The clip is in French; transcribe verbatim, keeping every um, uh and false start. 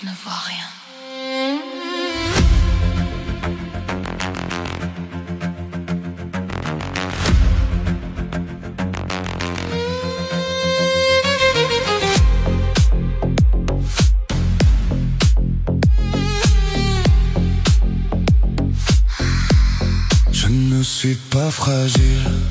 je ne vois rien. Je ne suis pas fragile.